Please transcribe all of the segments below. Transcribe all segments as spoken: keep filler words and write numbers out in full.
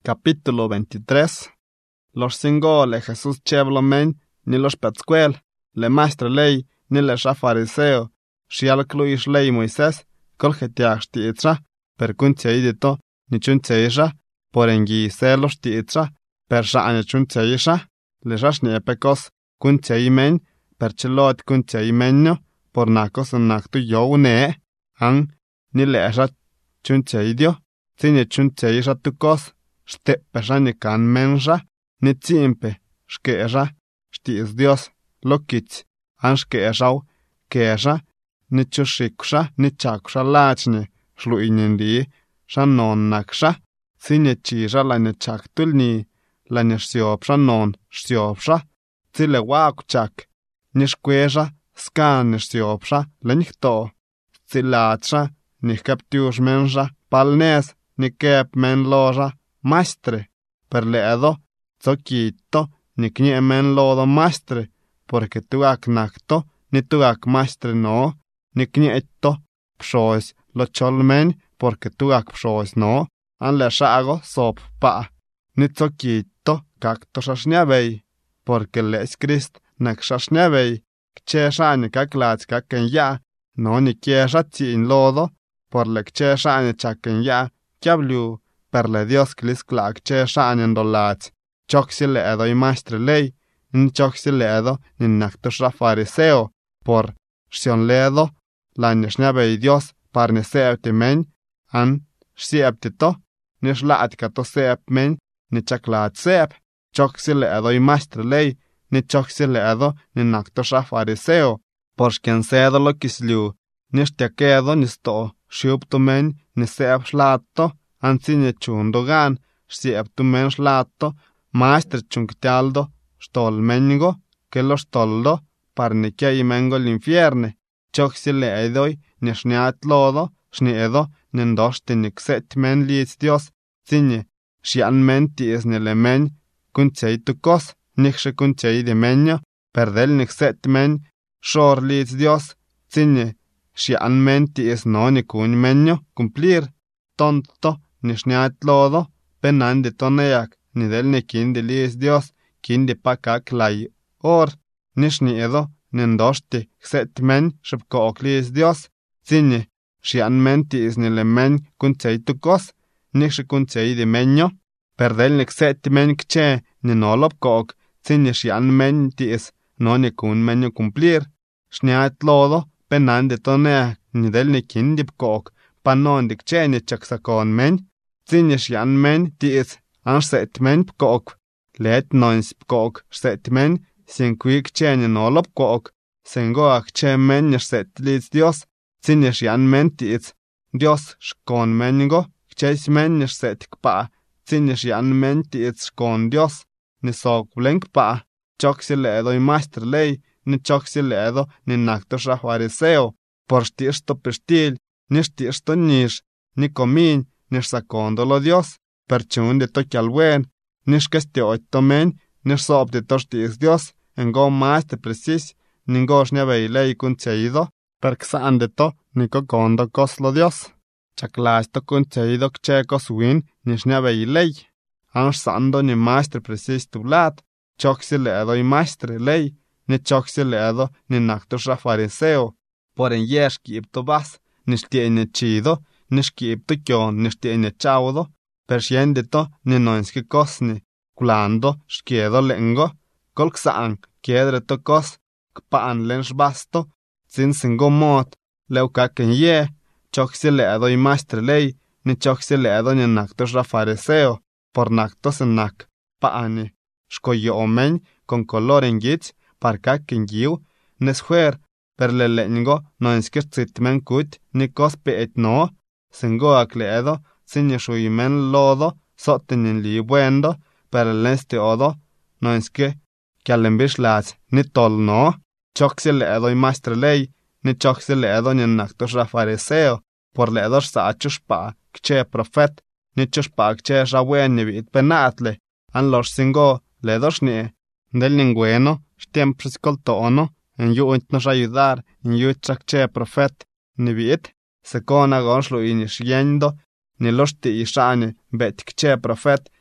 Capítulo veintitrés. Los cinco le Jesús cheblomen, ni los petzcuel, le maestre ley, ni le sha fariseo, shial cluish ley Moisés, colgetiach tiitra, per kuncheidito, ni chuncheisha, por engi celos tiitra, per sha'ane chuncheisha, le shash ni epecos, kuncheimen, per chelot kuncheimenyo, por nacos en nactu youne, ang, ni le sha chuncheidio, tine chuncheisha tukos, Steppesha ni kan mensha, ni tsimpe, shkeesha, shtiis Dios, lokits, an shkeeshau, keesha, ni chushiksha, ni chaksha lachni, shluinindi, sha non naksha, sine chisha la ni chaktulni, la ni shsiopsha non, shsiopsha, zile wakuchak, ni shkwesha, skan ni shsiopsha, la nichto, zilatsha, ni kaptiush mensha, palnes, ni kep men loja, Maestre, per leedo, zoquito, ni knie men lodo maestre, porque tu ak nakto, ni tu ak maestre no, ni knieto, psois, lo cholmen, porque tu ak psois no, an le shago sop pa, ni zoquito, kakto shashnevei, porque les Christ nak shashnevei, kche shani kak lats kaken ya, no ni kiesha tzin lodo, por le kche shani chaken ya, kiablu, per le Dios klis klak che shani ndolats, choksi leedo i maestre ley, ni choksi leedo ni nakto sha fariseo, por shion leedo, la ni shnabei Dios par ni seepti men, an shiepti to, ni shlaat kato seep men, ni chaklat seep, choksi leedo i maestre ley, ni choksi leedo ni nakto sha fariseo, por shken seedo lo kisliu, ni shtiakedo ni sto, shiuptu men, ni seep shlato, Anzine chundogan, siep tu men slato, maestre chunktialdo, stol mengo, que lo stoldo, parniquia y mengo l'infierne, choxi leedoi, ni shniat lodo, shniedo, nendosti nixet men liits Dios, zine, shian men ties nele men, kunchei tu kos, nixhe kunchei de menyo, perdel nixet men, shor liits Dios, zine, shian men ties no ni kun menyo, cumplir, tonto, ni shniat lodo, penan de toneak, ni del ni kin de liis Dios, kin de pakak lai or, ni shniedo, nendoshti, xet men, shipkook liis Dios, zine, shian men tis ni le men, kunchei tukos, ni shi kunchei de menyo, perdel ni xet men kche, ni nolop kook, zine shian men tis, no ni kun menyo cumplir, shniat lodo, penan de toneak, ni del ni kin de pkook, panon de kche ni chaksakon men, Zine shian men tis, an set men pkook, let noins pkook, set men, sin quick chen in all of cook, sin go ak che men set leads Dios, zine shian men tis, Dios shkon mengo, chase men set kpa, zine shian men tis shkon Dios, ni sok blank pa, choxi ledo i master ley, ni choxi ledo ni nakto shafariseo, por stirsto pestil, ni stirsto nish, ni comin, ni sacondolo Dios, perchun de toque al buen, ni skeste oitomen, ni sob de tostis Dios, en go más te precis, ni gosh ne veilei kuncheido, perxan de to, ni cocondo coslo Dios, chaclasto kuncheido checos win, ni ne veilei, ansando ni maestre precis tu lat, choxi ledo i maestre lei, ni choxi ledo ni nakto fariseo, por en yesh kipto bas, ni stiene chido, ni skipto kyon ni stiene chaudo, persiende to ni noinski kosni, kulando skiedo lengo, kolksaan kiedre to kos, kpaan lensh basto, sin singo mot, leukaken ye, choxi ledo i maestre ley, ni choxi ledo ni nakto fariseo, por nakto senak, paani, shkoyo omen, con color en gits, parkaken giu, neshuer, per le lengo noinski tzitmen kut, ni kos peet no, Singo ak leedo, sin yeshuimen lodo, soten in li buendo, per el este odo, no es que, que al lats, ni tol no, choxi leedo i maestre ley, ni choxi leedo ni naktos fariseo, por leedo sa chushpa, kche profet, ni chushpa kche shawuen ni bit penatle, an los singo, leedos ni, del ningueno, stiempris coltono, en yuint nos ayudar, en yuit kche profet, ni bit, se kona gonslo inish yendo, ni los ti ishane, bet kche profet,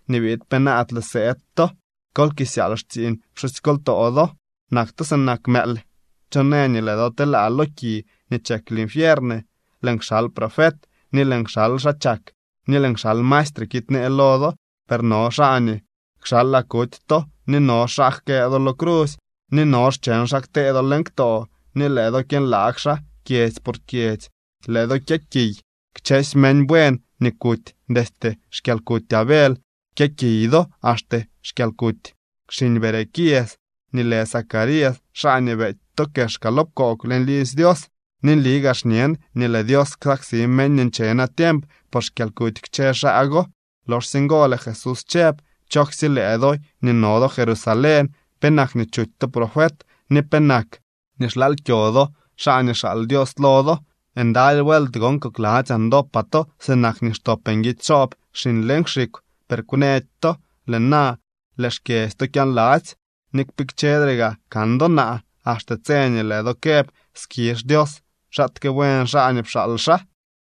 ni bit penaat le seetto, kol kisialstin pxuskol todo, nakto sen nakmel, choneni le do te la loki, ni chek l'infierne, lengxal profet, ni lengxal shachak, ni lengxal maestre kitne elodo, per no shani, xal la kutto, ni no shak kedo lo cruz, ni no schen shak tedo lengto, ni ledo quien laksha, kiech por kiech, ledo kieki, kches men buen, ni kut, deste shkel kut abel, kiekido aste shkel kut, kshin berekies, ni le Zacarías, shani betto que shkalop kok len lis Dios, ni ligas nien, ni le Dios kaxi men ninchena tiemp, por shkel kut kchesha ago, los singole Jesús chep, choxi le edoy, ni nodo Jerusalén, penak ni chutto profet, ni penak, ni shlal kyodo, shani shal Dios lodo, en dal welt gon koklach ando pato, senak ni stopengit chop, shin lengshik, per kunetto, le na, leshke esto kian lach, nik pikchedrega, kando na, hasta tsenye le do kep, skish Dios, shat que buen shani pshalsha.